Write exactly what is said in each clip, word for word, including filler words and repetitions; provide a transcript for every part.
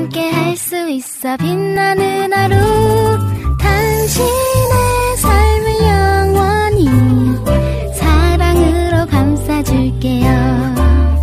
함께 할 수 있어 빛나는 하루 당신의 삶을 영원히 사랑으로 감싸줄게요.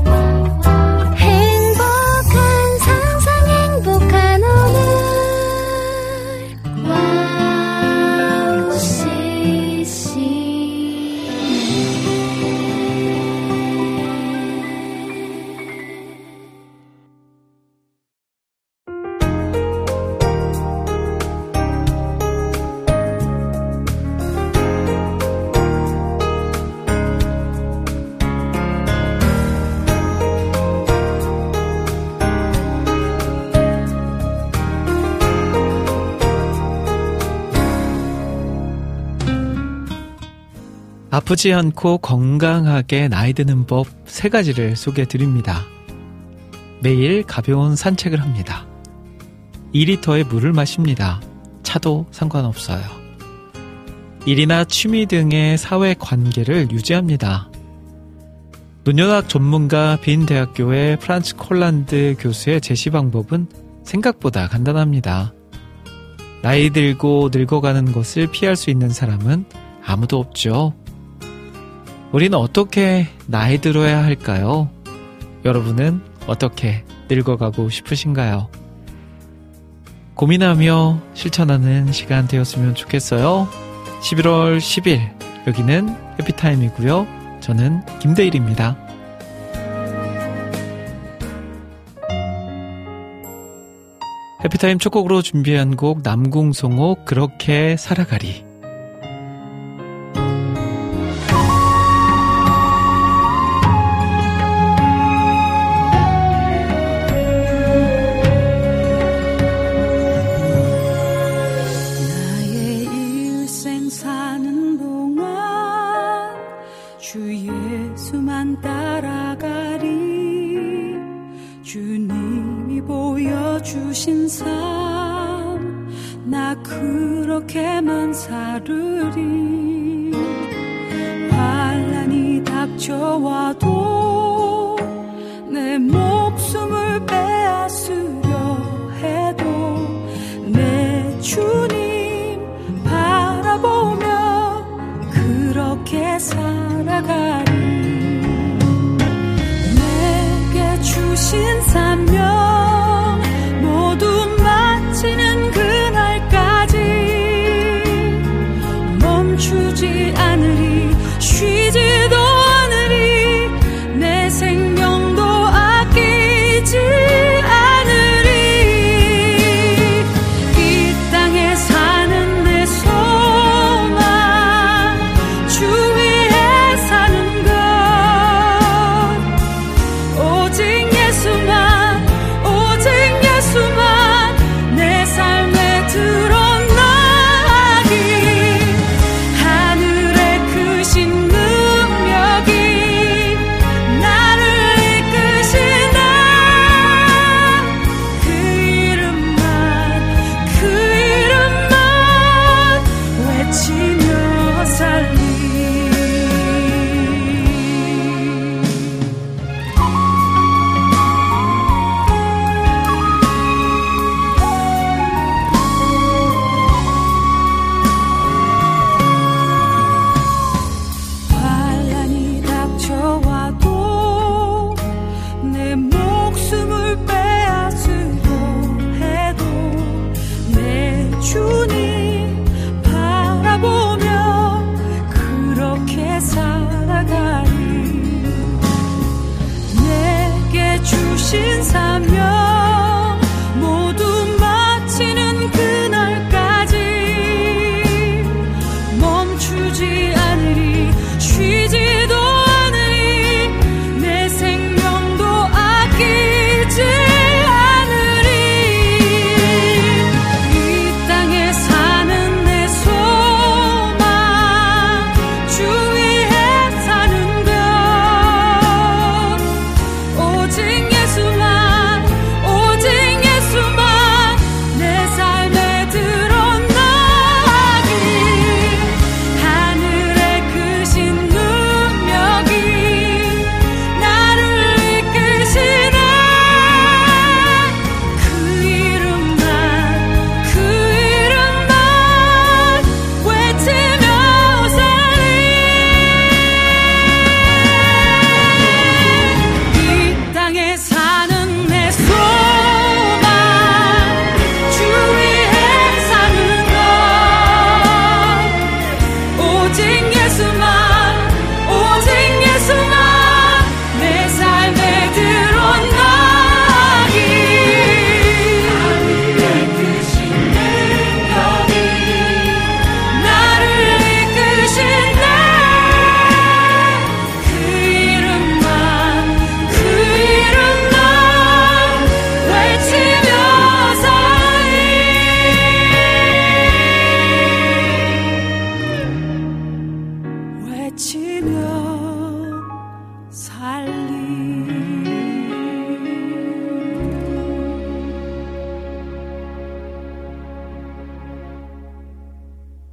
아프지 않고 건강하게 나이 드는 법 세 가지를 소개해 드립니다. 매일 가벼운 산책을 합니다. 이 리터의 물을 마십니다. 차도 상관없어요. 일이나 취미 등의 사회 관계를 유지합니다. 노년학 전문가 빈 대학교의 프란츠 콜란드 교수의 제시 방법은 생각보다 간단합니다. 나이 들고 늙어가는 것을 피할 수 있는 사람은 아무도 없죠. 우리는 어떻게 나이 들어야 할까요? 여러분은 어떻게 늙어가고 싶으신가요? 고민하며 실천하는 시간 되었으면 좋겠어요. 십일월 십일 여기는 해피타임이고요. 저는 김대일입니다. 해피타임 첫 곡으로 준비한 곡 남궁성호 그렇게 살아가리. 주신 삶 나 그렇게만 살으리. 환난이 닥쳐와도 내 목숨을 빼앗으려 해도 내 주님 바라보며 그렇게 살아가리. 내게 주신 사명 모두 마치는 그날까지 멈추지 않으리. 쉬지도 않으리.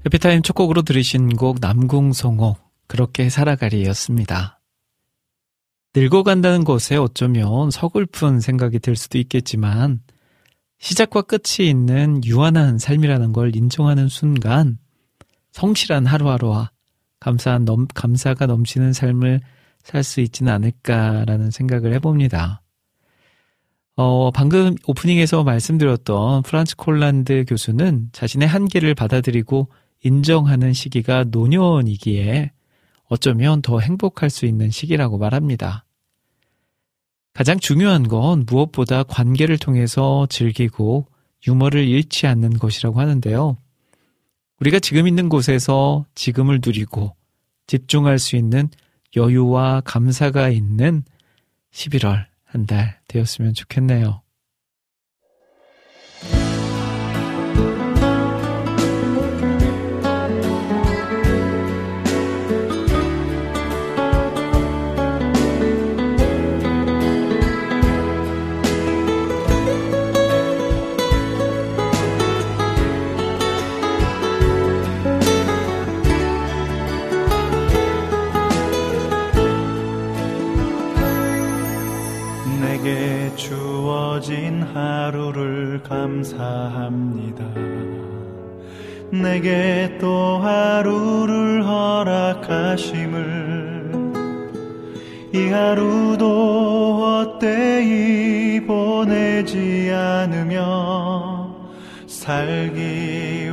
해피타임 첫 곡으로 들으신 곡 남궁성호 그렇게 살아가리였습니다. 늙어간다는 것에 어쩌면 서글픈 생각이 들 수도 있겠지만 시작과 끝이 있는 유한한 삶이라는 걸 인정하는 순간 성실한 하루하루와 감사한 넘, 감사가 넘치는 삶을 살 수 있지는 않을까라는 생각을 해봅니다. 어, 방금 오프닝에서 말씀드렸던 프란츠 콜란드 교수는 자신의 한계를 받아들이고 인정하는 시기가 노년이기에 어쩌면 더 행복할 수 있는 시기라고 말합니다. 가장 중요한 건 무엇보다 관계를 통해서 즐기고 유머를 잃지 않는 것이라고 하는데요. 우리가 지금 있는 곳에서 지금을 누리고 집중할 수 있는 여유와 감사가 있는 십일월 한 달 되었으면 좋겠네요. 내게 주어진 하루를 감사합니다. 내게 또 하루를 허락하심을 이 하루도 헛되이 보내지 않으며 살기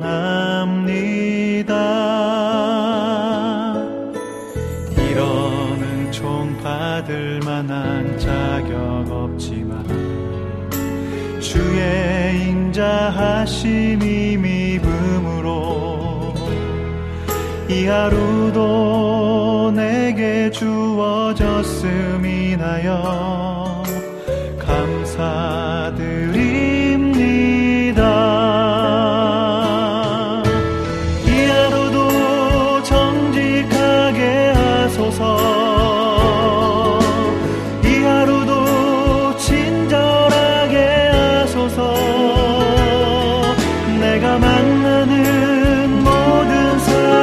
원합니다. 이런 은총 받을 만한 자격 없지만 주의 인자하심이 믿음으로 이 하루도 내게 주어졌음이나여 감사드립니다. 이 하루도 정직하게 하소서. 내가 만나는 모든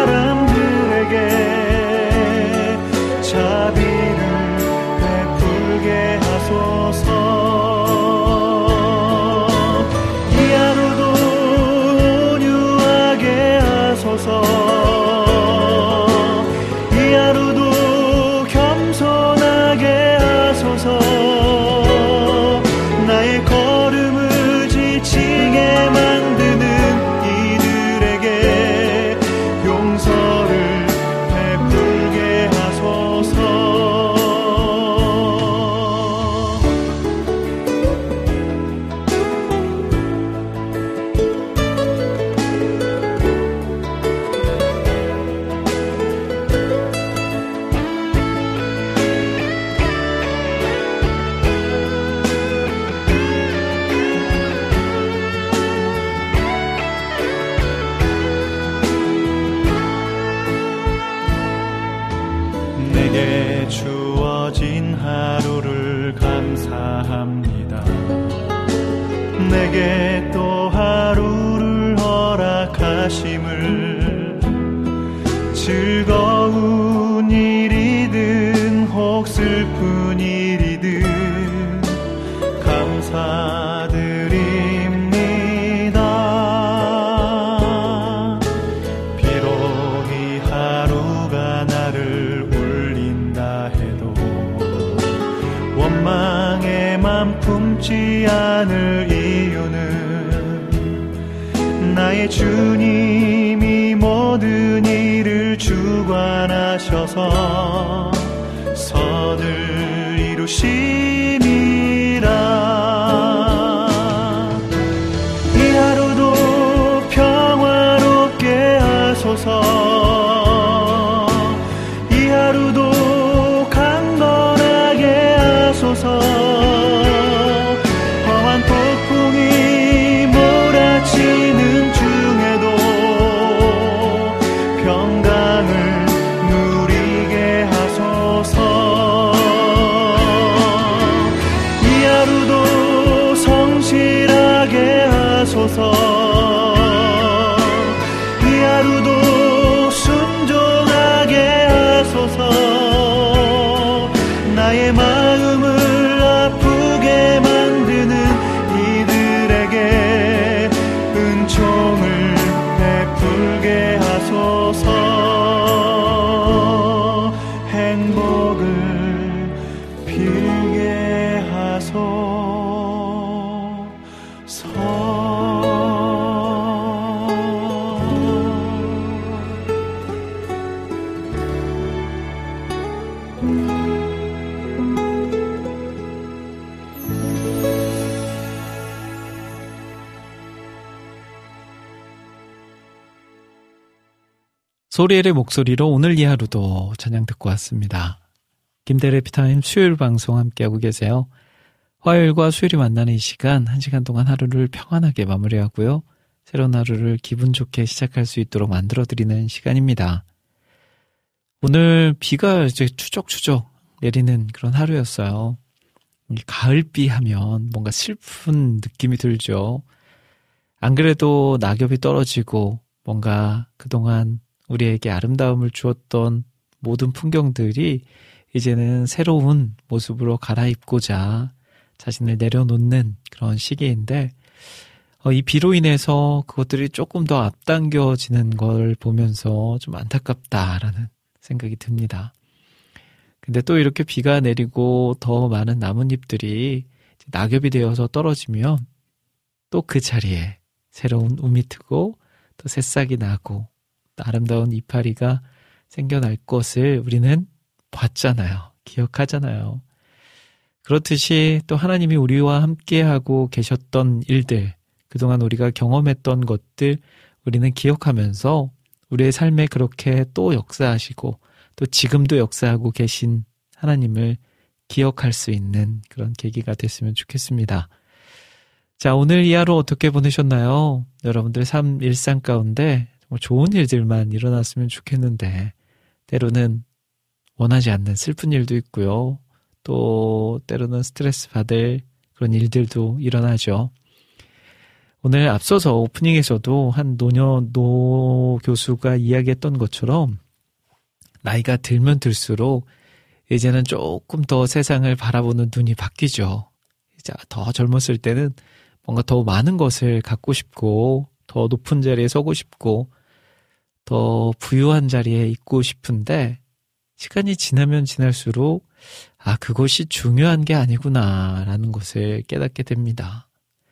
사람들에게 자비를 베풀게 하소서. 이 하루도 온유하게 하소서. 이 하루도 겸손하게 하소서. 나의 걸음을 지치게 만드는 이들에게 용서를 베풀게 하소서. 내게 주어진 하루를 감사합니다. 내게 또 하루를 허락하심을 즐거운 일이든 혹 슬픈 일이든 감사드립니다. 비록 이 하루가 나를 해도 원망의 맘 품지 않을 이유는 나의 주님이 모든 일을 주관하셔서 선을 이루심이라. 이 하루도 평화롭게 하소서. 이 하루도 험한 폭풍이 몰아치는 중에도 평강을 누리게 하소서. 소리엘의 목소리로 오늘 이 하루도 찬양 듣고 왔습니다. 김대래 피타임 수요일 방송 함께하고 계세요. 화요일과 수요일이 만나는 이 시간, 한 시간 동안 하루를 평안하게 마무리하고요. 새로운 하루를 기분 좋게 시작할 수 있도록 만들어드리는 시간입니다. 오늘 비가 이제 추적추적 내리는 그런 하루였어요. 가을비 하면 뭔가 슬픈 느낌이 들죠. 안 그래도 낙엽이 떨어지고 뭔가 그동안 우리에게 아름다움을 주었던 모든 풍경들이 이제는 새로운 모습으로 갈아입고자 자신을 내려놓는 그런 시기인데 어, 이 비로 인해서 그것들이 조금 더 앞당겨지는 걸 보면서 좀 안타깝다라는 생각이 듭니다. 근데 또 이렇게 비가 내리고 더 많은 나뭇잎들이 낙엽이 되어서 떨어지면 또 그 자리에 새로운 움이 트고 또 새싹이 나고 아름다운 이파리가 생겨날 것을 우리는 봤잖아요. 기억하잖아요. 그렇듯이 또 하나님이 우리와 함께하고 계셨던 일들, 그동안 우리가 경험했던 것들 우리는 기억하면서 우리의 삶에 그렇게 또 역사하시고 또 지금도 역사하고 계신 하나님을 기억할 수 있는 그런 계기가 됐으면 좋겠습니다. 자, 오늘 이 하루 어떻게 보내셨나요? 여러분들 삶 일상 가운데 좋은 일들만 일어났으면 좋겠는데 때로는 원하지 않는 슬픈 일도 있고요. 또 때로는 스트레스 받을 그런 일들도 일어나죠. 오늘 앞서서 오프닝에서도 한 노녀 노 교수가 이야기했던 것처럼 나이가 들면 들수록 이제는 조금 더 세상을 바라보는 눈이 바뀌죠. 이제 더 젊었을 때는 뭔가 더 많은 것을 갖고 싶고 더 높은 자리에 서고 싶고 더 부유한 자리에 있고 싶은데 시간이 지나면 지날수록 아, 그것이 중요한 게 아니구나라는 것을 깨닫게 됩니다.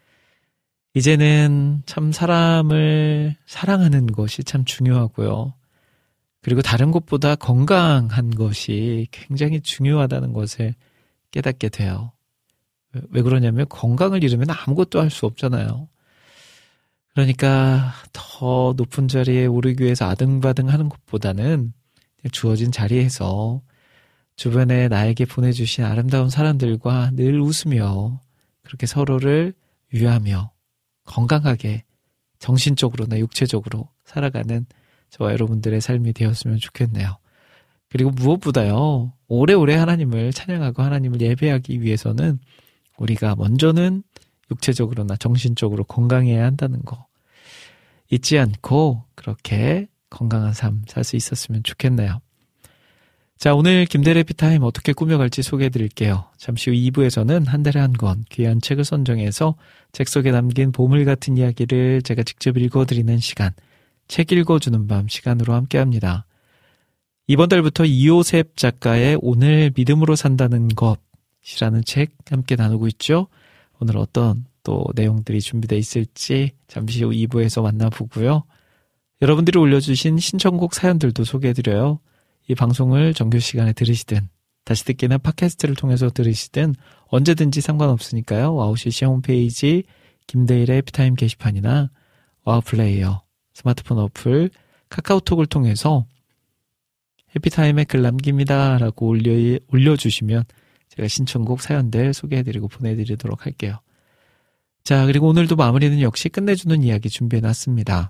이제는 참 사람을 사랑하는 것이 참 중요하고요. 그리고 다른 것보다 건강한 것이 굉장히 중요하다는 것을 깨닫게 돼요. 왜 그러냐면 건강을 잃으면 아무것도 할 수 없잖아요. 그러니까 더 높은 자리에 오르기 위해서 아등바등 하는 것보다는 주어진 자리에서 주변에 나에게 보내주신 아름다운 사람들과 늘 웃으며 그렇게 서로를 위하며 건강하게 정신적으로나 육체적으로 살아가는 저와 여러분들의 삶이 되었으면 좋겠네요. 그리고 무엇보다요, 오래오래 하나님을 찬양하고 하나님을 예배하기 위해서는 우리가 먼저는 육체적으로나 정신적으로 건강해야 한다는 거 잊지 않고 그렇게 건강한 삶 살 수 있었으면 좋겠네요. 자, 오늘 김대래 피타임 어떻게 꾸며갈지 소개해드릴게요. 잠시 후 이 부에서는 한 달에 한 권 귀한 책을 선정해서 책 속에 담긴 보물 같은 이야기를 제가 직접 읽어드리는 시간, 책 읽어주는 밤 시간으로 함께합니다. 이번 달부터 이호셉 작가의 오늘 믿음으로 산다는 것이라는 책 함께 나누고 있죠. 오늘 어떤 또 내용들이 준비되어 있을지 잠시 후 이 부에서 만나보고요. 여러분들이 올려주신 신청곡 사연들도 소개해드려요. 이 방송을 정규 시간에 들으시든 다시 듣기나 팟캐스트를 통해서 들으시든 언제든지 상관없으니까요. 와우씨씨 홈페이지 김대일의 해피타임 게시판이나 와우플레이어 스마트폰 어플 카카오톡을 통해서 해피타임에 글 남깁니다 라고 올려, 올려주시면 제가 신청곡 사연들 소개해드리고 보내드리도록 할게요. 자, 그리고 오늘도 마무리는 역시 끝내주는 이야기 준비해놨습니다.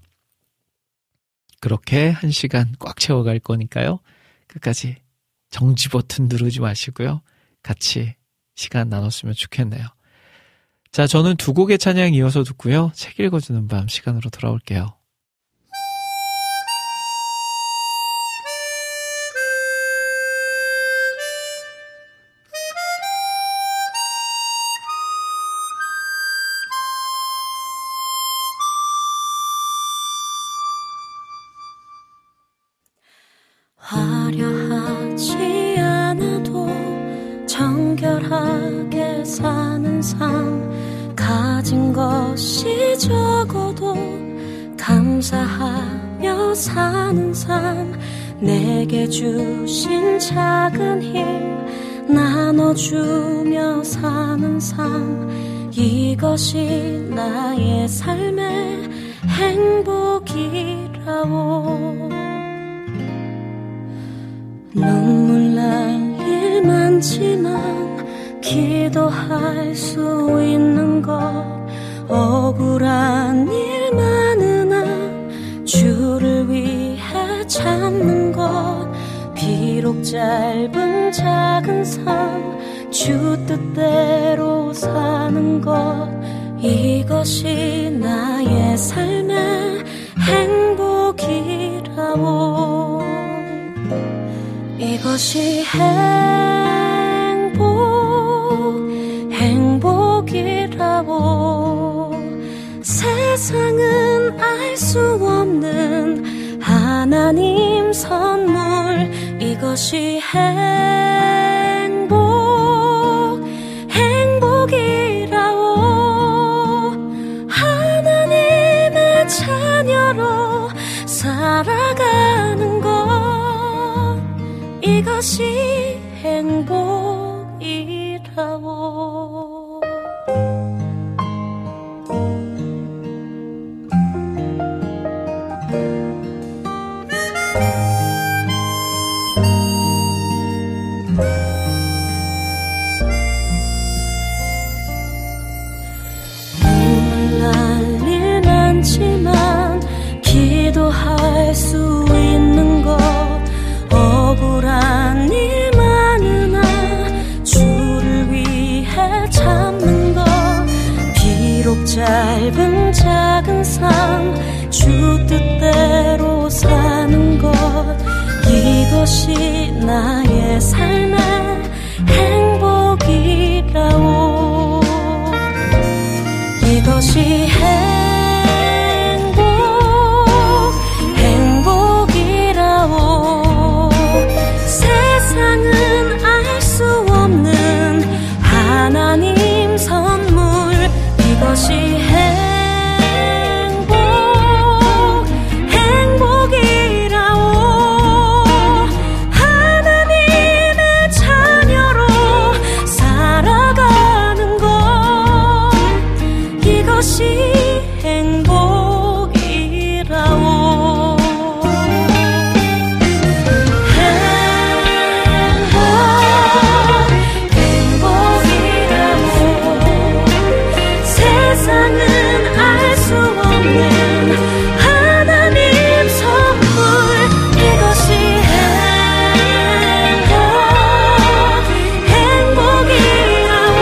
그렇게 한 시간 꽉 채워갈 거니까요. 끝까지 정지 버튼 누르지 마시고요. 같이 시간 나눴으면 좋겠네요. 자, 저는 두 곡의 찬양 이어서 듣고요. 책 읽어주는 밤 시간으로 돌아올게요. 화려하지 않아도 정결하게 사는 삶 가진 것 이것이 적어도 감사하며 사는 삶, 내게 주신 작은 힘 나눠주며 사는 삶, 이것이 나의 삶의 행복이라오. 눈물 날 일 많지만 기도할 수 있는 것, 억울한 일 많으나 주를 위해 참는 것, 비록 짧은 작은 삶 주 뜻대로 사는 것, 이것이 나의 삶의 행복이라오. 이것이 행복, 행복이라오. 세상은 알 수 없는 하나님 선물, 이것이 행복, 행복이라오. 하나님의 자녀로 살아가는 것, 이것이 행복이라오. 기도할 수 있는 것, 억울한 일 많으나 주를 위해 참는 것, 비록 짧은 작은 삶 주 뜻대로 사는 것, 이것이 나의 삶의 행복이라오. 이것이 행복, 세상은 알 수 없는 하나님 선물, 이것이 행복, 행복이라오. 하나님의 자녀로 살아가는 것, 이것이 행복이라오. 세상은 알 수 없는 하나님 선물, 이것이 행복, 행복이라오.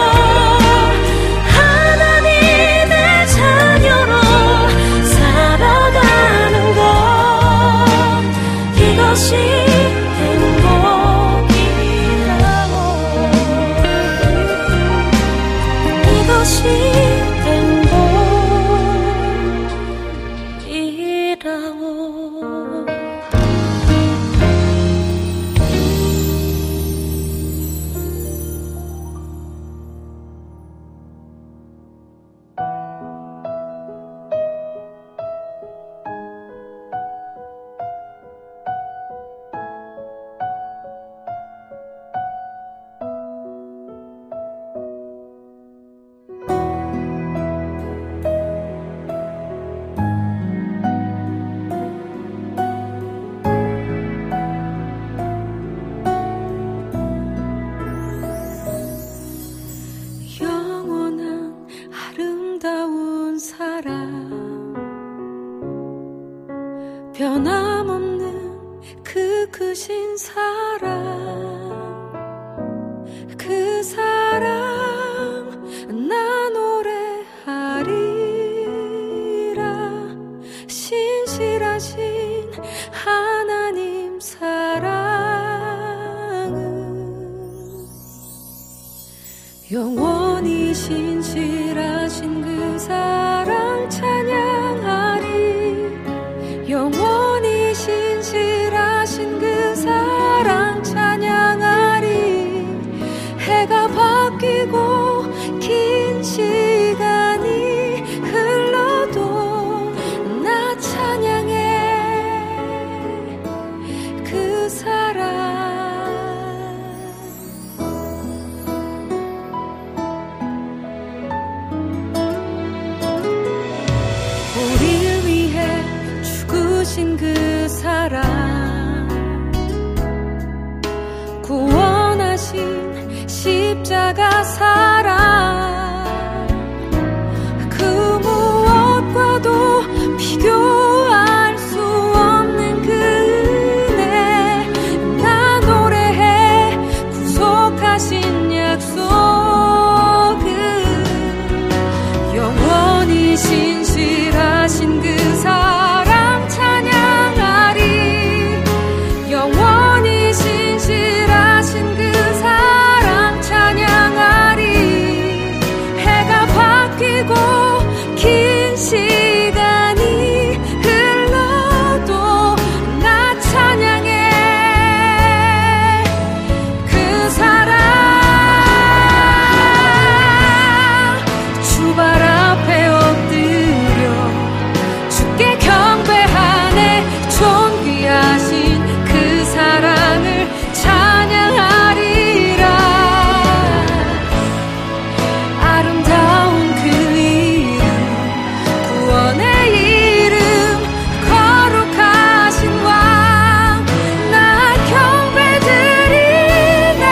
하나님의 자녀로 살아가는 것, 이것이 행복이라오. 이것이 변함없는 그 크신 사랑, 그 사랑 나 노래하리라. 신실하신 하나님 사랑은 영원히 신실하신 그 사랑 찬양하리. 영원히 신실하신 그 사랑 찬양하리. 영원히 신실하신 그 사랑 찬양하리. 영원히 신실하신 그 사랑 찬양하리. 해가 바뀌고 긴 시간이 흘러도 나 찬양해. 그 사랑 주발 앞에 엎드려 주께 경배하네. 존귀하신 그 사랑을 찬양하리라. 아름다운 그 이름, 구원의 이름, 거룩하신 왕, 나 경배드리네.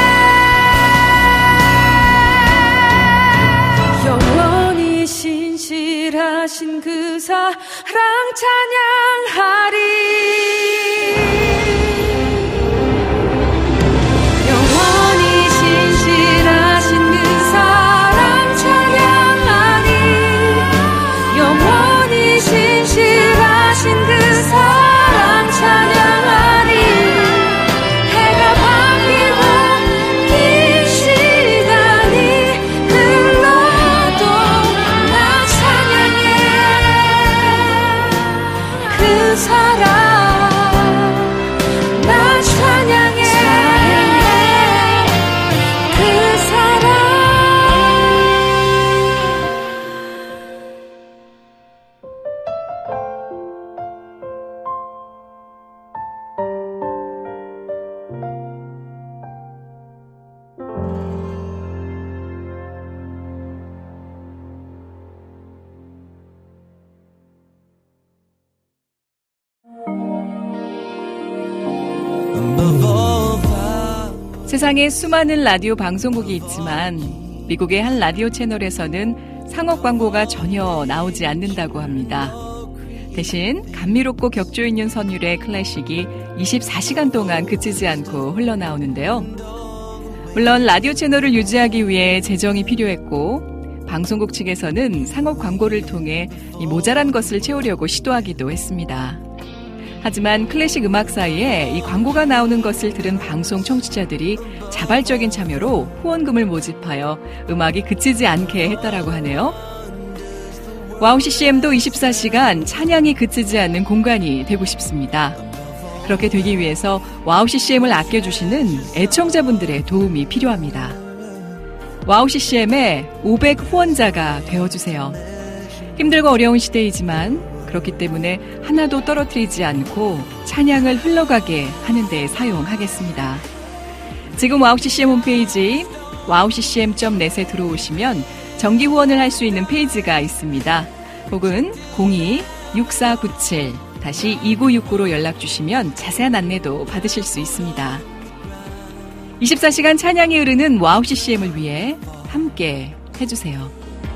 영원히 신실하신 그 사랑 찬양하리. 영원히 신실하신 그 사랑 찬양하리. 영원히 신실하신 그 사랑 찬양하리. 해가 바뀌고 긴 시간이 흘러도 나 찬양해. 그 사랑 나 찬양해. 그 사랑. 세상에 수많은 라디오 방송국이 있지만 미국의 한 라디오 채널에서는 상업 광고가 전혀 나오지 않는다고 합니다. 대신 감미롭고 격조 있는 선율의 클래식이 이십사 시간 동안 그치지 않고 흘러나오는데요. 물론 라디오 채널을 유지하기 위해 재정이 필요했고 방송국 측에서는 상업 광고를 통해 이 모자란 것을 채우려고 시도하기도 했습니다. 하지만 클래식 음악 사이에 이 광고가 나오는 것을 들은 방송 청취자들이 자발적인 참여로 후원금을 모집하여 음악이 그치지 않게 했다라고 하네요. 와우 씨씨엠도 이십사 시간 찬양이 그치지 않는 공간이 되고 싶습니다. 그렇게 되기 위해서 와우 씨씨엠을 아껴주시는 애청자분들의 도움이 필요합니다. 와우 씨씨엠의 오백 후원자가 되어주세요. 힘들고 어려운 시대이지만 그렇기 때문에 하나도 떨어뜨리지 않고 찬양을 흘러가게 하는 데 사용하겠습니다. 지금 와우 씨씨엠 홈페이지 와우 씨씨엠 닷 넷에 들어오시면 정기 후원을 할 수 있는 페이지가 있습니다. 혹은 공이 육사구칠 이구육구로 연락 주시면 자세한 안내도 받으실 수 있습니다. 이십사 시간 찬양이 흐르는 와우 씨씨엠을 위해 함께 해주세요.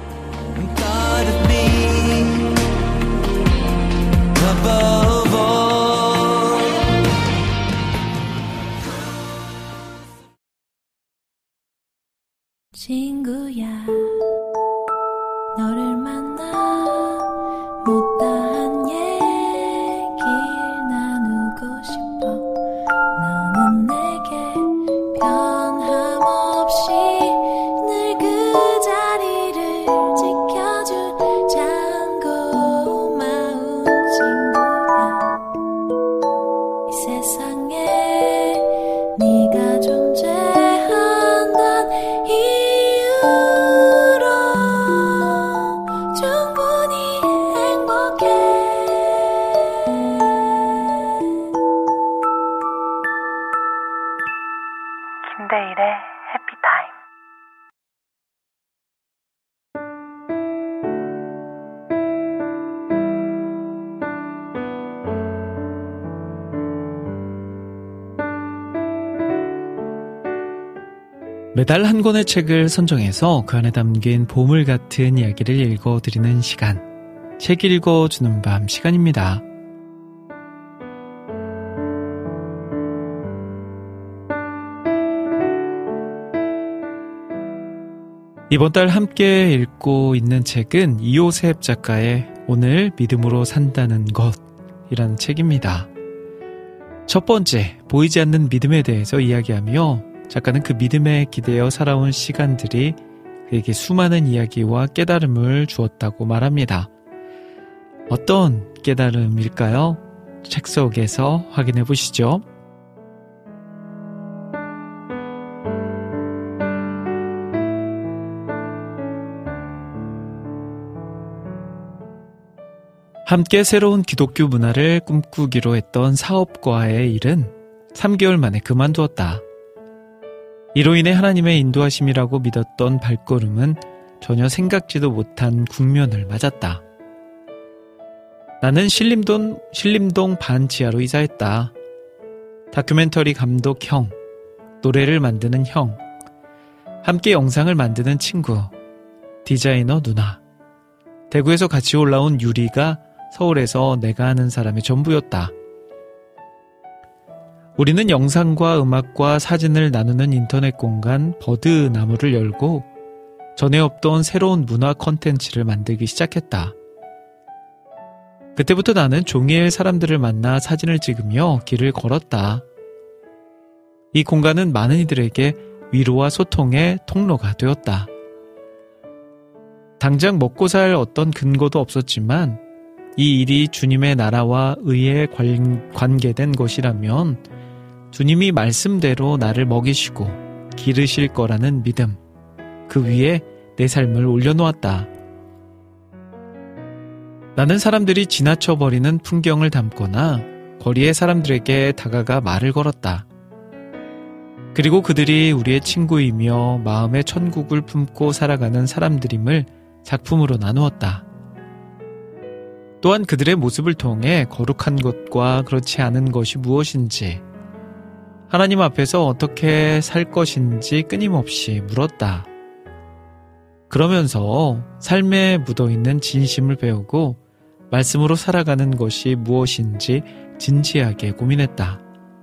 친구야, 너를 만나 못다한 얘기 나누고 싶어. 너는 내게 변함없이 늘 그 자리를 지켜준 참 고마운 친구야. 이 세상에 네가 존재한단 이유로 충분히 행복해. 김대일의 해피타임. 매달 한 권의 책을 선정해서 그 안에 담긴 보물 같은 이야기를 읽어드리는 시간, 책 읽어주는 밤 시간입니다. 이번 달 함께 읽고 있는 책은 이요셉 작가의 오늘 믿음으로 산다는 것이라는 책입니다. 첫 번째, 보이지 않는 믿음에 대해서 이야기하며 작가는 그 믿음에 기대어 살아온 시간들이 그에게 수많은 이야기와 깨달음을 주었다고 말합니다. 어떤 깨달음일까요? 책 속에서 확인해 보시죠. 함께 새로운 기독교 문화를 꿈꾸기로 했던 사업과의 일은 삼 개월 만에 그만두었다. 이로 인해 하나님의 인도하심이라고 믿었던 발걸음은 전혀 생각지도 못한 국면을 맞았다. 나는 신림동, 신림동 반지하로 이사했다. 다큐멘터리 감독 형, 노래를 만드는 형, 함께 영상을 만드는 친구, 디자이너 누나, 대구에서 같이 올라온 유리가 서울에서 내가 아는 사람의 전부였다. 우리는 영상과 음악과 사진을 나누는 인터넷 공간 버드나무를 열고 전에 없던 새로운 문화 콘텐츠를 만들기 시작했다. 그때부터 나는 종일 사람들을 만나 사진을 찍으며 길을 걸었다. 이 공간은 많은 이들에게 위로와 소통의 통로가 되었다. 당장 먹고 살 어떤 근거도 없었지만 이 일이 주님의 나라와 의에 관계된 것이라면 주님이 말씀대로 나를 먹이시고 기르실 거라는 믿음, 그 위에 내 삶을 올려놓았다. 나는 사람들이 지나쳐버리는 풍경을 담거나 거리의 사람들에게 다가가 말을 걸었다. 그리고 그들이 우리의 친구이며 마음의 천국을 품고 살아가는 사람들임을 작품으로 나누었다. 또한 그들의 모습을 통해 거룩한 것과 그렇지 않은 것이 무엇인지, 하나님 앞에서 어떻게 살 것인지 끊임없이 물었다. 그러면서 삶에 묻어있는 진심을 배우고 말씀으로 살아가는 것이 무엇인지 진지하게 고민했다.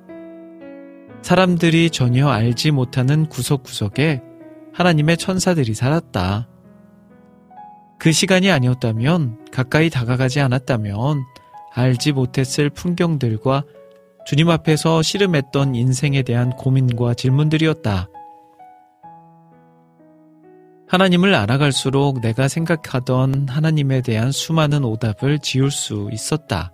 사람들이 전혀 알지 못하는 구석구석에 하나님의 천사들이 살았다. 그 시간이 아니었다면, 가까이 다가가지 않았다면 알지 못했을 풍경들과 주님 앞에서 씨름했던 인생에 대한 고민과 질문들이었다. 하나님을 알아갈수록 내가 생각하던 하나님에 대한 수많은 오답을 지울 수 있었다.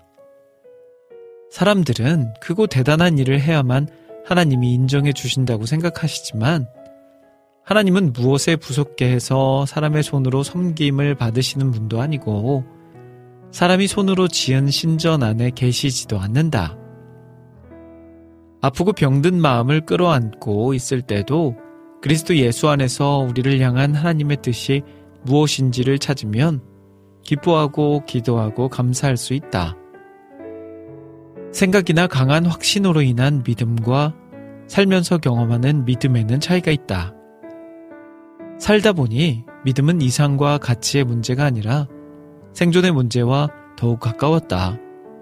사람들은 크고 대단한 일을 해야만 하나님이 인정해 주신다고 생각하시지만 하나님은 무엇에 부속게 해서 사람의 손으로 섬김을 받으시는 분도 아니고 사람이 손으로 지은 신전 안에 계시지도 않는다. 아프고 병든 마음을 끌어안고 있을 때도 그리스도 예수 안에서 우리를 향한 하나님의 뜻이 무엇인지를 찾으면 기뻐하고 기도하고 감사할 수 있다. 생각이나 강한 확신으로 인한 믿음과 살면서 경험하는 믿음에는 차이가 있다. 살다 보니 믿음은 이상과 가치의 문제가 아니라 생존의 문제와 더욱 가까웠다.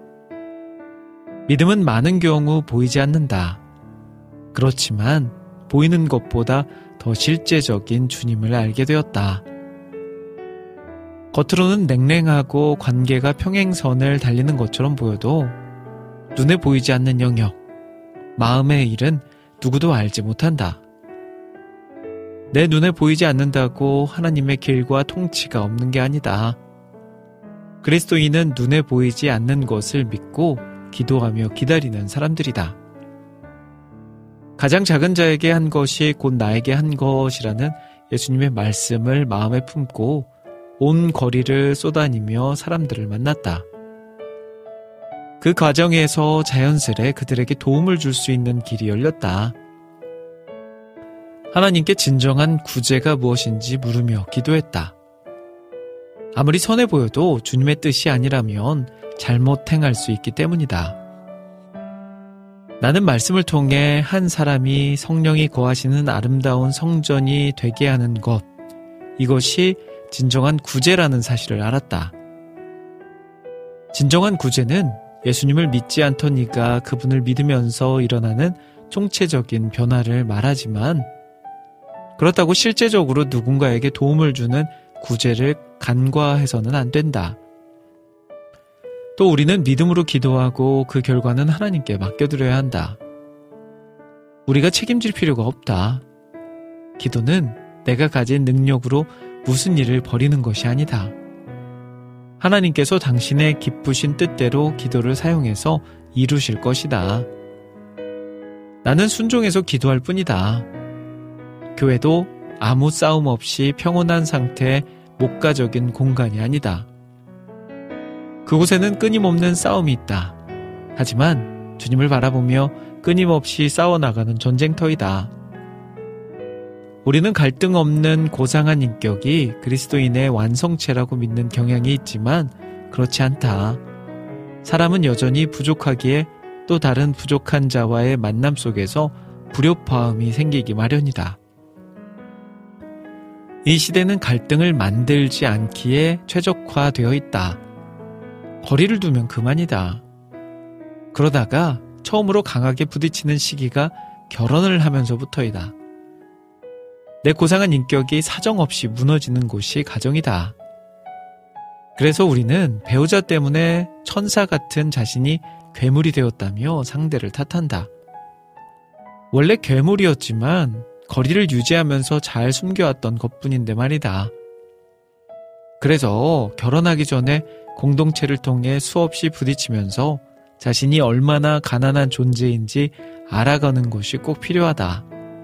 믿음은 많은 경우 보이지 않는다. 그렇지만 보이는 것보다 더 실제적인 주님을 알게 되었다. 겉으로는 냉랭하고 관계가 평행선을 달리는 것처럼 보여도 눈에 보이지 않는 영역, 마음의 일은 누구도 알지 못한다. 내 눈에 보이지 않는다고 하나님의 길과 통치가 없는 게 아니다. 그리스도인은 눈에 보이지 않는 것을 믿고 기도하며 기다리는 사람들이다. 가장 작은 자에게 한 것이 곧 나에게 한 것이라는 예수님의 말씀을 마음에 품고 온 거리를 쏘다니며 사람들을 만났다. 그 과정에서 자연스레 그들에게 도움을 줄 수 있는 길이 열렸다. 하나님께 진정한 구제가 무엇인지 물으며 기도했다. 아무리 선해 보여도 주님의 뜻이 아니라면 잘못 행할 수 있기 때문이다. 나는 말씀을 통해 한 사람이 성령이 거하시는 아름다운 성전이 되게 하는 것, 이것이 진정한 구제라는 사실을 알았다. 진정한 구제는 예수님을 믿지 않던 이가 그분을 믿으면서 일어나는 총체적인 변화를 말하지만 그렇다고 실제적으로 누군가에게 도움을 주는 구제를 간과해서는 안 된다. 또 우리는 믿음으로 기도하고 그 결과는 하나님께 맡겨드려야 한다. 우리가 책임질 필요가 없다. 기도는 내가 가진 능력으로 무슨 일을 벌이는 것이 아니다. 하나님께서 당신의 기쁘신 뜻대로 기도를 사용해서 이루실 것이다. 나는 순종해서 기도할 뿐이다. 교회도 아무 싸움 없이 평온한 상태의 목가적인 공간이 아니다. 그곳에는 끊임없는 싸움이 있다. 하지만 주님을 바라보며 끊임없이 싸워나가는 전쟁터이다. 우리는 갈등 없는 고상한 인격이 그리스도인의 완성체라고 믿는 경향이 있지만 그렇지 않다. 사람은 여전히 부족하기에 또 다른 부족한 자와의 만남 속에서 불협화음이 생기기 마련이다. 이 시대는 갈등을 만들지 않기에 최적화되어 있다. 거리를 두면 그만이다. 그러다가 처음으로 강하게 부딪히는 시기가 결혼을 하면서부터이다. 내 고상한 인격이 사정없이 무너지는 곳이 가정이다. 그래서 우리는 배우자 때문에 천사 같은 자신이 괴물이 되었다며 상대를 탓한다. 원래 괴물이었지만 거리를 유지하면서 잘 숨겨왔던 것뿐인데 말이다. 그래서 결혼하기 전에 공동체를 통해 수없이 부딪히면서 자신이 얼마나 가난한 존재인지 알아가는 것이 꼭 필요하다.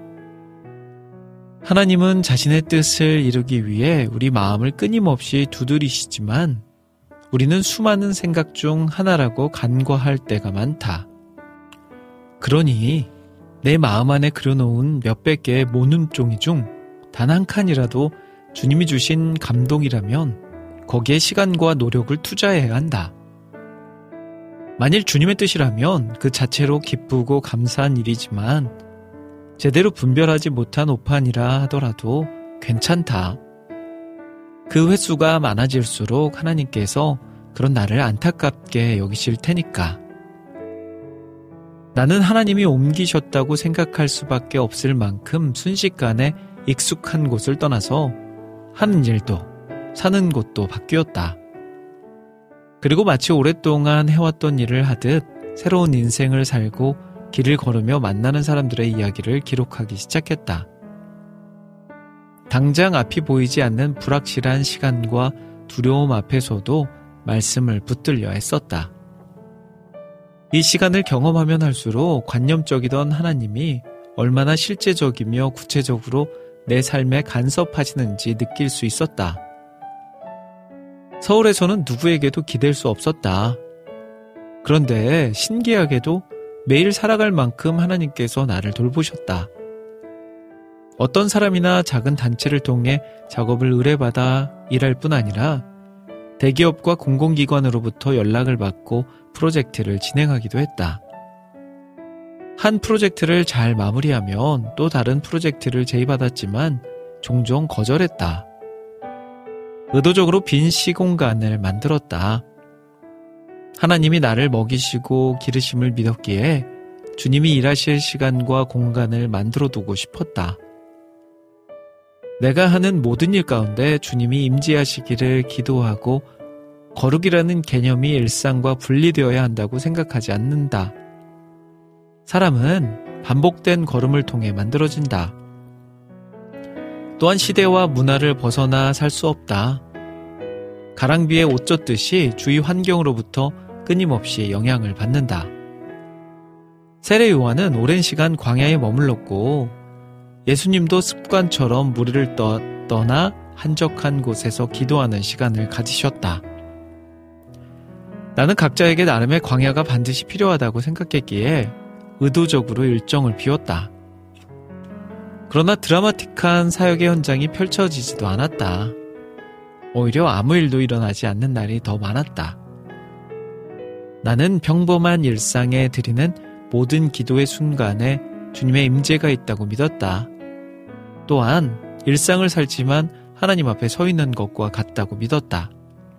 하나님은 자신의 뜻을 이루기 위해 우리 마음을 끊임없이 두드리시지만 우리는 수많은 생각 중 하나라고 간과할 때가 많다. 그러니 내 마음 안에 그려놓은 몇백 개의 모눈종이 중 단 한 칸이라도 주님이 주신 감동이라면 거기에 시간과 노력을 투자해야 한다. 만일 주님의 뜻이라면 그 자체로 기쁘고 감사한 일이지만 제대로 분별하지 못한 오판이라 하더라도 괜찮다. 그 횟수가 많아질수록 하나님께서 그런 나를 안타깝게 여기실 테니까. 나는 하나님이 옮기셨다고 생각할 수밖에 없을 만큼 순식간에 익숙한 곳을 떠나서 하는 일도 사는 곳도 바뀌었다. 그리고 마치 오랫동안 해왔던 일을 하듯 새로운 인생을 살고 길을 걸으며 만나는 사람들의 이야기를 기록하기 시작했다. 당장 앞이 보이지 않는 불확실한 시간과 두려움 앞에서도 말씀을 붙들려 했었다. 이 시간을 경험하면 할수록 관념적이던 하나님이 얼마나 실제적이며 구체적으로 내 삶에 간섭하시는지 느낄 수 있었다. 서울에서는 누구에게도 기댈 수 없었다. 그런데 신기하게도 매일 살아갈 만큼 하나님께서 나를 돌보셨다. 어떤 사람이나 작은 단체를 통해 작업을 의뢰받아 일할 뿐 아니라 대기업과 공공기관으로부터 연락을 받고 프로젝트를 진행하기도 했다. 한 프로젝트를 잘 마무리하면 또 다른 프로젝트를 제의받았지만 종종 거절했다. 의도적으로 빈 시공간을 만들었다. 하나님이 나를 먹이시고 기르심을 믿었기에 주님이 일하실 시간과 공간을 만들어두고 싶었다. 내가 하는 모든 일 가운데 주님이 임재하시기를 기도하고 거룩이라는 개념이 일상과 분리되어야 한다고 생각하지 않는다. 사람은 반복된 걸음을 통해 만들어진다. 또한 시대와 문화를 벗어나 살 수 없다. 가랑비에 옷 젖듯이 주위 환경으로부터 끊임없이 영향을 받는다. 세례 요한은 오랜 시간 광야에 머물렀고 예수님도 습관처럼 무리를 떠, 떠나 한적한 곳에서 기도하는 시간을 가지셨다. 나는 각자에게 나름의 광야가 반드시 필요하다고 생각했기에 의도적으로 일정을 비웠다. 그러나 드라마틱한 사역의 현장이 펼쳐지지도 않았다. 오히려 아무 일도 일어나지 않는 날이 더 많았다. 나는 평범한 일상에 드리는 모든 기도의 순간에 주님의 임재가 있다고 믿었다. 또한 일상을 살지만 하나님 앞에 서 있는 것과 같다고 믿었다.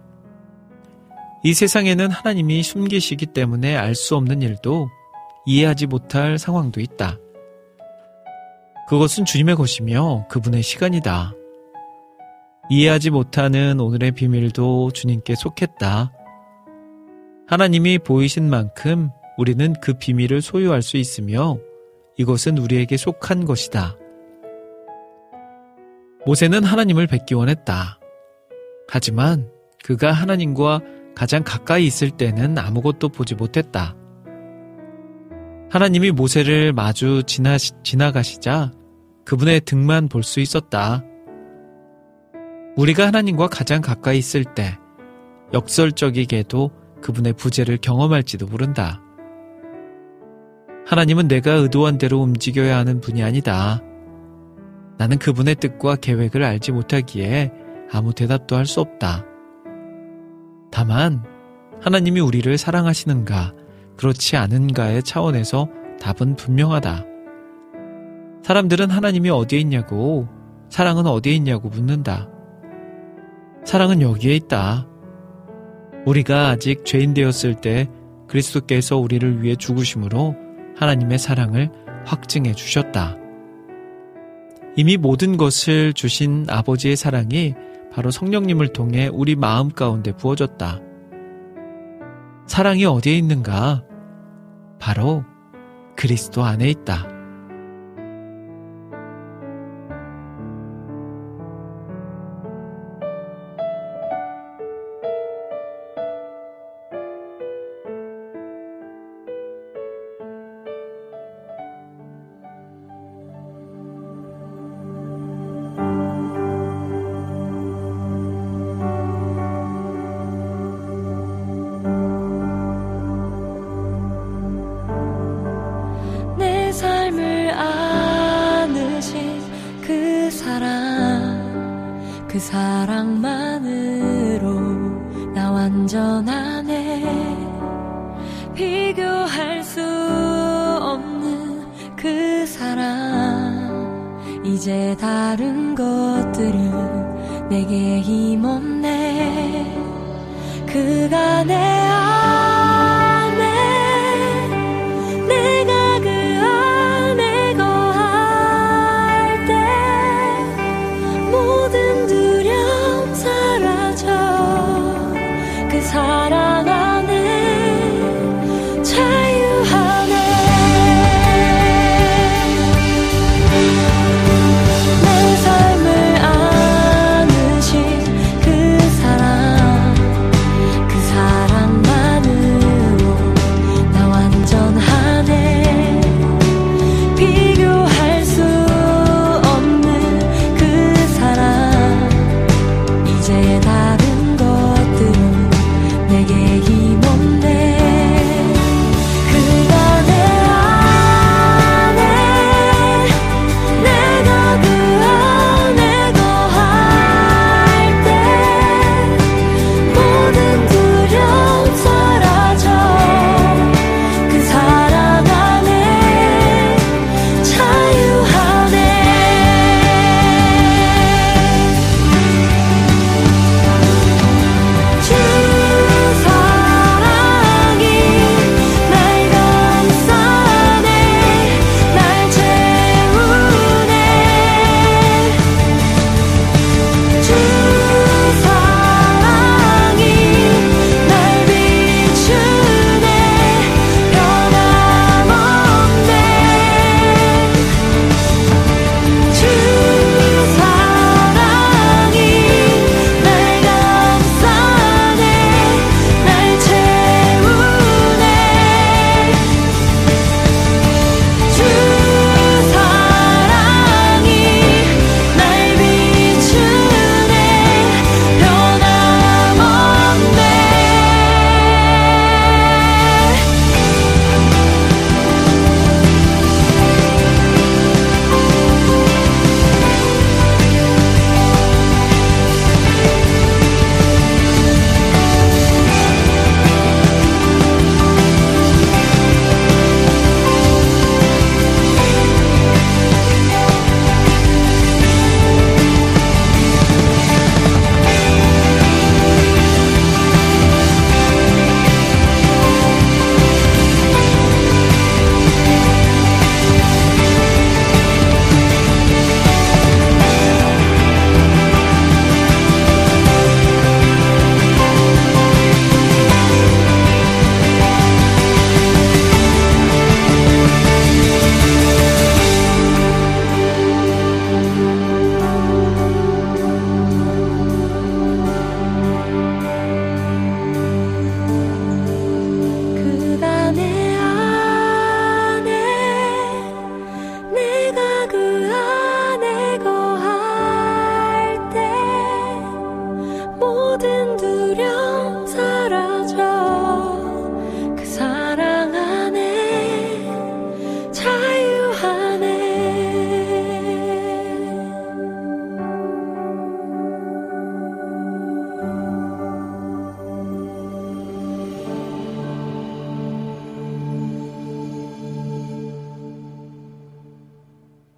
이 세상에는 하나님이 숨기시기 때문에 알 수 없는 일도 이해하지 못할 상황도 있다. 그것은 주님의 것이며 그분의 시간이다. 이해하지 못하는 오늘의 비밀도 주님께 속했다. 하나님이 보이신 만큼 우리는 그 비밀을 소유할 수 있으며 이것은 우리에게 속한 것이다. 모세는 하나님을 뵙기 원했다. 하지만 그가 하나님과 가장 가까이 있을 때는 아무것도 보지 못했다. 하나님이 모세를 마주 지나, 지나가시자 그분의 등만 볼 수 있었다. 우리가 하나님과 가장 가까이 있을 때 역설적이게도 그분의 부재를 경험할지도 모른다. 하나님은 내가 의도한 대로 움직여야 하는 분이 아니다. 나는 그분의 뜻과 계획을 알지 못하기에 아무 대답도 할 수 없다. 다만 하나님이 우리를 사랑하시는가 그렇지 않은가의 차원에서 답은 분명하다. 사람들은 하나님이 어디에 있냐고, 사랑은 어디에 있냐고 묻는다. 사랑은 여기에 있다. 우리가 아직 죄인 되었을 때 그리스도께서 우리를 위해 죽으심으로 하나님의 사랑을 확증해 주셨다. 이미 모든 것을 주신 아버지의 사랑이 바로 성령님을 통해 우리 마음 가운데 부어졌다. 사랑이 어디에 있는가? 바로 그리스도 안에 있다. 그 사랑만으로 나 완전하네. 비교할 수 없는 그 사랑. 이제 다른 것들은 내게 힘없네. 그가 내 안에, 내가 그 안에 거할 때 모든 두려움 사라져. 그 사랑 안에 자유하네. 내 삶을 안으신 그 사랑, 그 사랑만으로 나 완전하네. 비교할 수 없는 그 사랑. 이제 다른 것들은 내게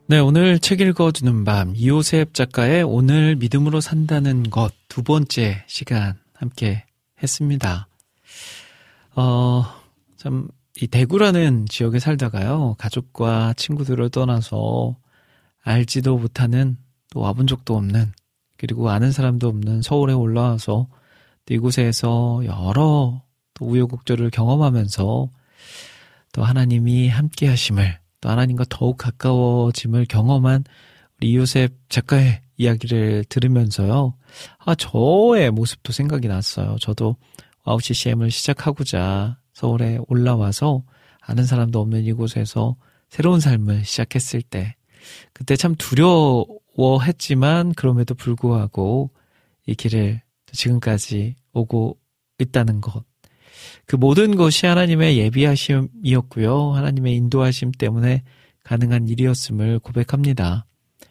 네, 오늘 책 읽어주는 밤, 이호셉 작가의 오늘 믿음으로 산다는 것 두 번째 시간 함께 했습니다. 어, 참, 이 대구라는 지역에 살다가요, 가족과 친구들을 떠나서 알지도 못하는, 또 와본 적도 없는, 그리고 아는 사람도 없는 서울에 올라와서 또 이곳에서 여러 또 우여곡절을 경험하면서 또 하나님이 함께 하심을, 또 하나님과 더욱 가까워짐을 경험한 우리 이호셉 작가의 이야기를 들으면서요, 아, 저의 모습도 생각이 났어요. 저도 와우 씨씨엠을 시작하고자 서울에 올라와서 아는 사람도 없는 이곳에서 새로운 삶을 시작했을 때, 그때 참 두려워했지만 그럼에도 불구하고 이 길을 지금까지 오고 있다는 것, 그 모든 것이 하나님의 예비하심이었고요, 하나님의 인도하심 때문에 가능한 일이었음을 고백합니다.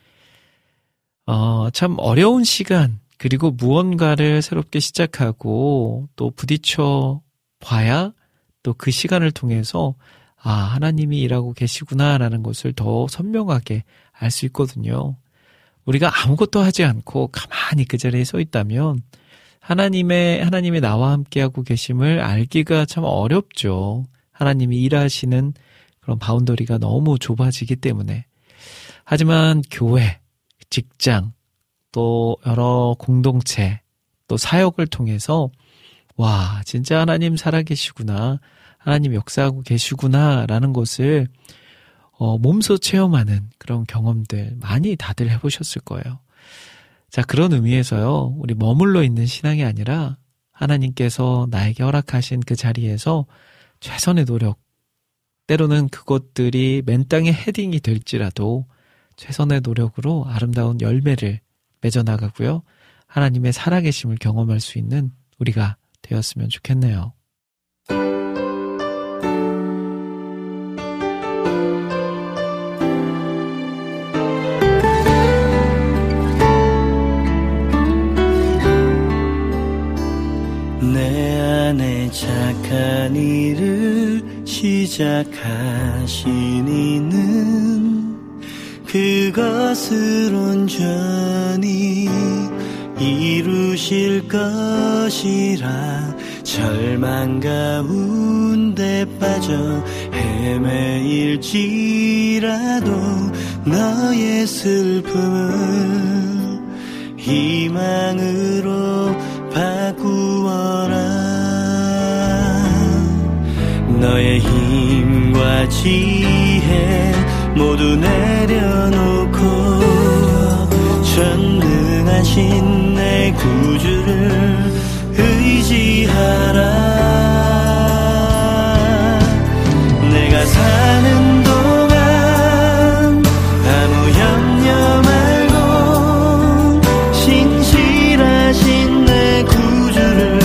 어, 참 어려운 시간, 그리고 무언가를 새롭게 시작하고 또 부딪혀 봐야 또 그 시간을 통해서 아, 하나님이 일하고 계시구나라는 것을 더 선명하게 알 수 있거든요. 우리가 아무것도 하지 않고 가만히 그 자리에 서 있다면 하나님의, 하나님이 나와 함께하고 계심을 알기가 참 어렵죠. 하나님이 일하시는 그런 바운더리가 너무 좁아지기 때문에. 하지만 교회, 직장, 또 여러 공동체, 또 사역을 통해서 와, 진짜 하나님 살아계시구나, 하나님 역사하고 계시구나 라는 것을 어, 몸소 체험하는 그런 경험들 많이 다들 해보셨을 거예요. 자, 그런 의미에서요, 우리 머물러 있는 신앙이 아니라 하나님께서 나에게 허락하신 그 자리에서 최선의 노력, 때로는 그것들이 맨 땅에 헤딩이 될지라도 최선의 노력으로 아름다운 열매를 맺어나가고요, 하나님의 살아계심을 경험할 수 있는 우리가 되었으면 좋겠네요. 내 안에 착한 일을 시작하신 이는 그것을 온전히 이루실 것이라. 절망 가운데 빠져 헤매일지라도 너의 슬픔을 희망으로 바꾸어라. 너의 힘과 지혜 모두 내려놓고 전능하신 내 구주를 의지하라. 내가 사는 동안 아무 염려 말고 신실하신 내 구주를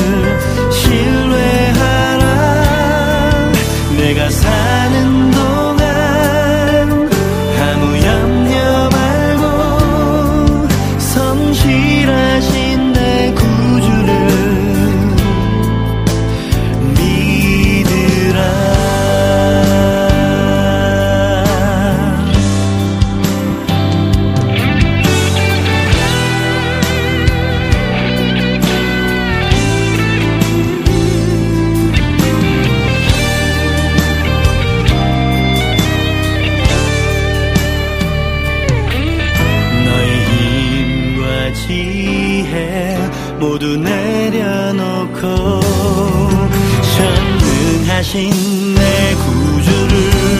신뢰하라. 내가 사는 동안 아무 염려 말고 성실하신 내 구주를 믿으라. 모두 내려놓고 전능하신 내 구주를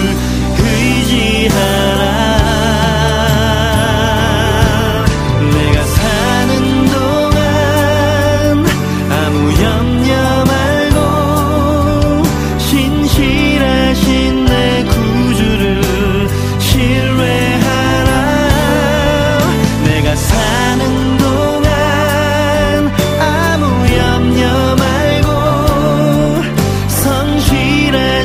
의지하라. 내가 사는 동안 아무 염려 말고 신실하신 내 구주를 신뢰하라. 내가 사는 아무 염려 말고 성실한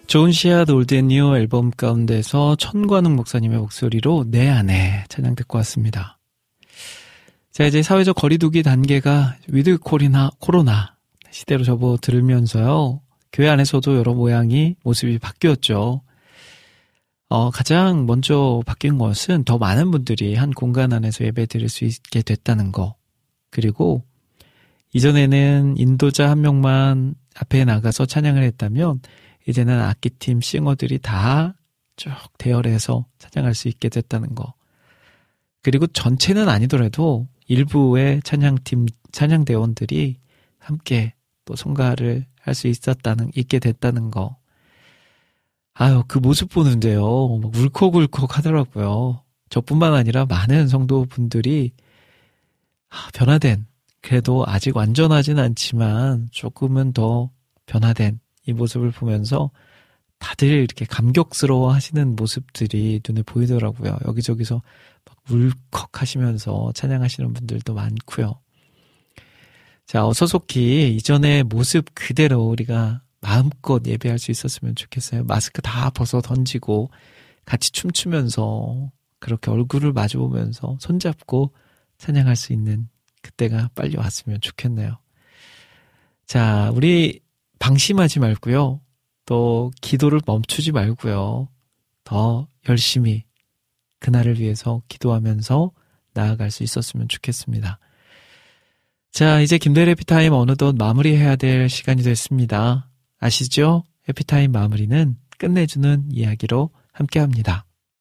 좋은 씨앗 올드 앤 뉴 앨범 가운데서 천관웅 목사님의 목소리로 내 안에 찬양 듣고 왔습니다. 자, 이제 사회적 거리두기 단계가 위드 코리나, 코로나 시대로 접어들면서요. 교회 안에서도 여러 모양이, 모습이 바뀌었죠. 어, 가장 먼저 바뀐 것은 더 많은 분들이 한 공간 안에서 예배 드릴 수 있게 됐다는 거. 그리고 이전에는 인도자 한 명만 앞에 나가서 찬양을 했다면 이제는 악기팀, 싱어들이 다 쭉 대열해서 찬양할 수 있게 됐다는 거. 그리고 전체는 아니더라도 일부의 찬양팀, 찬양대원들이 함께 또 성가를 할 수 있었다는, 있게 됐다는 거. 아유, 그 모습 보는데요. 막 울컥울컥 하더라고요. 저뿐만 아니라 많은 성도분들이 변화된, 그래도 아직 완전하진 않지만 조금은 더 변화된 이 모습을 보면서 다들 이렇게 감격스러워 하시는 모습들이 눈에 보이더라고요. 여기저기서 막 울컥 하시면서 찬양하시는 분들도 많고요. 자, 어서 속히 이전의 모습 그대로 우리가 마음껏 예배할 수 있었으면 좋겠어요. 마스크 다 벗어 던지고 같이 춤추면서 그렇게 얼굴을 마주보면서 손잡고 찬양할 수 있는 그때가 빨리 왔으면 좋겠네요. 자, 우리 방심하지 말고요. 또 기도를 멈추지 말고요. 더 열심히 그날을 위해서 기도하면서 나아갈 수 있었으면 좋겠습니다. 자, 이제 김대일 해피타임 어느덧 마무리해야 될 시간이 됐습니다. 아시죠? 해피타임 마무리는 끝내주는 이야기로 함께합니다.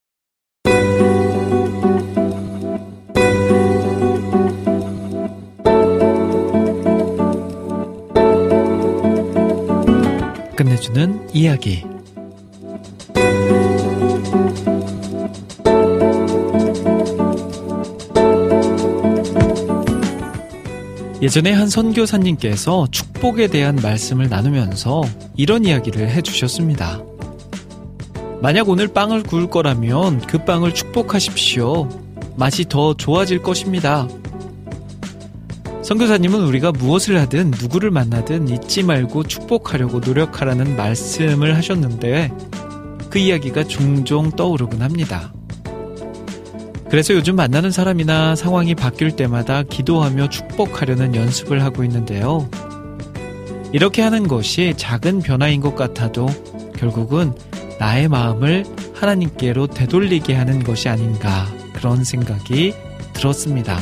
끝내주는 이야기. 예전에 한 선교사님께서 축복에 대한 말씀을 나누면서 이런 이야기를 해주셨습니다. 만약 오늘 빵을 구울 거라면 그 빵을 축복하십시오. 맛이 더 좋아질 것입니다. 선교사님은 우리가 무엇을 하든 누구를 만나든 잊지 말고 축복하려고 노력하라는 말씀을 하셨는데 그 이야기가 종종 떠오르곤 합니다. 그래서 요즘 만나는 사람이나 상황이 바뀔 때마다 기도하며 축복하려는 연습을 하고 있는데요. 이렇게 하는 것이 작은 변화인 것 같아도 결국은 나의 마음을 하나님께로 되돌리게 하는 것이 아닌가 그런 생각이 들었습니다.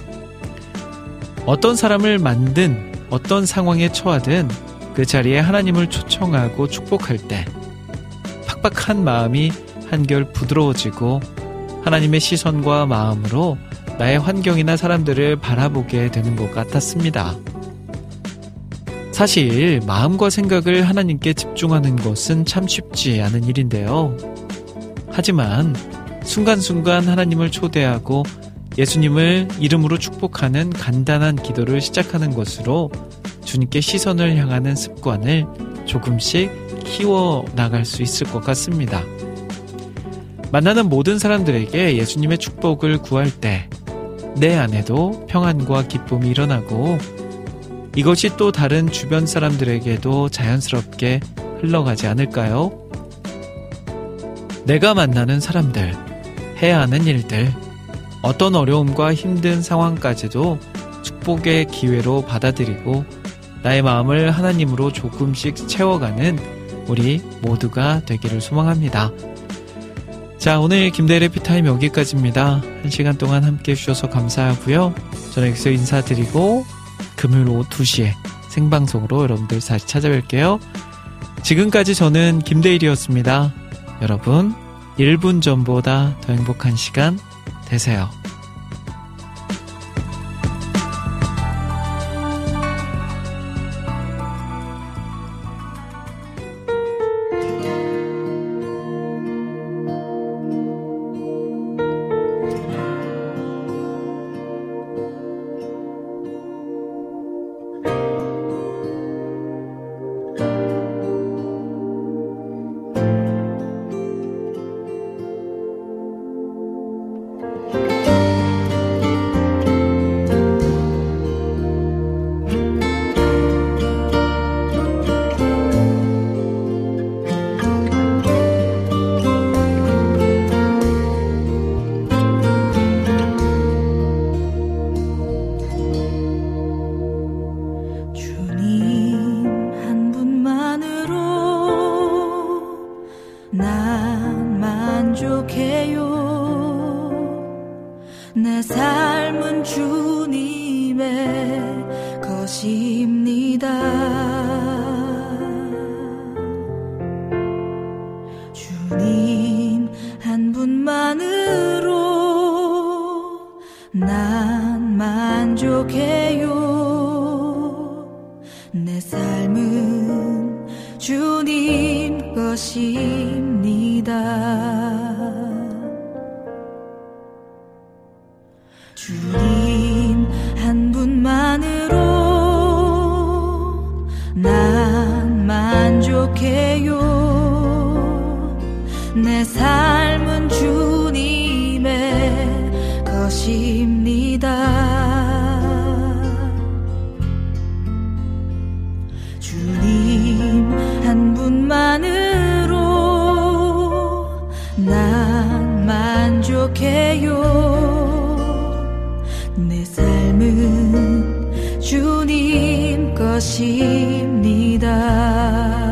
어떤 사람을 만든 어떤 상황에 처하든 그 자리에 하나님을 초청하고 축복할 때 팍팍한 마음이 한결 부드러워지고 하나님의 시선과 마음으로 나의 환경이나 사람들을 바라보게 되는 것 같았습니다. 사실 마음과 생각을 하나님께 집중하는 것은 참 쉽지 않은 일인데요. 하지만 순간순간 하나님을 초대하고 예수님을 이름으로 축복하는 간단한 기도를 시작하는 것으로 주님께 시선을 향하는 습관을 조금씩 키워나갈 수 있을 것 같습니다. 만나는 모든 사람들에게 예수님의 축복을 구할 때 내 안에도 평안과 기쁨이 일어나고 이것이 또 다른 주변 사람들에게도 자연스럽게 흘러가지 않을까요? 내가 만나는 사람들, 해야 하는 일들, 어떤 어려움과 힘든 상황까지도 축복의 기회로 받아들이고 나의 마음을 하나님으로 조금씩 채워가는 우리 모두가 되기를 소망합니다. 자, 오늘 김대일 해피타임 여기까지입니다. 한 시간 동안 함께 해주셔서 감사하고요. 저는 여기서 인사드리고 금요일 오후 두 시에 생방송으로 여러분들 다시 찾아뵐게요. 지금까지 저는 김대일이었습니다. 여러분, 일 분 전보다 더 행복한 시간 되세요. 내 삶은 주님의 것입니다. 주님 한 분만으로 난 만족해요. 내 삶은 주님 것입니다. 주님 한 분만으로 난 만족해요. 내 삶은 주님의 것입니다. 주님 한 분만으로 난 만족해요. 내 삶은 주님 것입니다.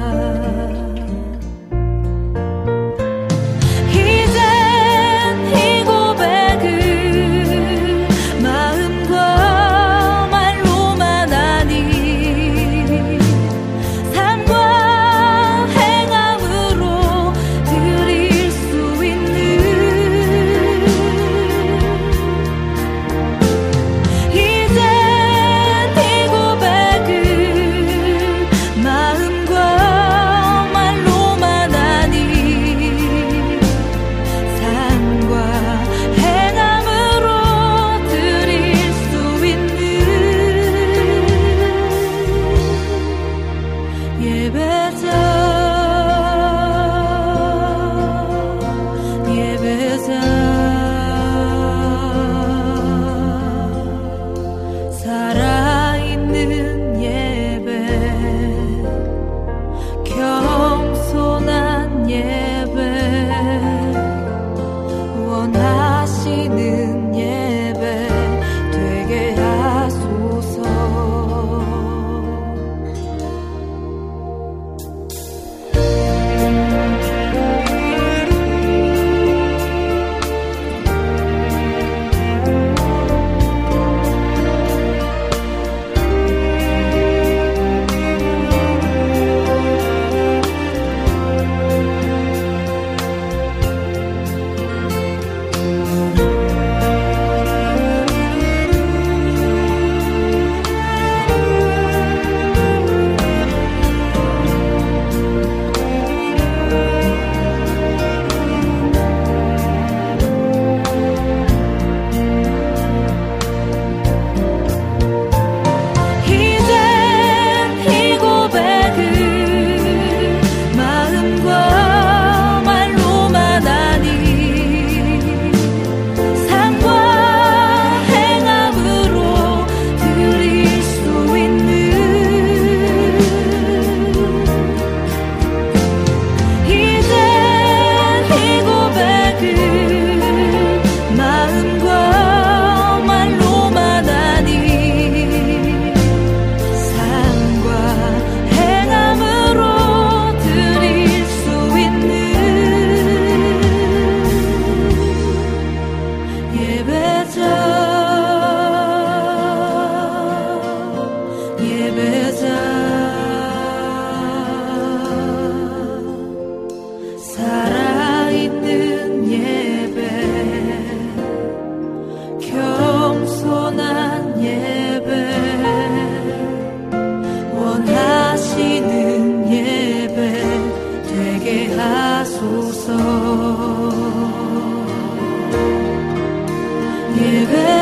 예배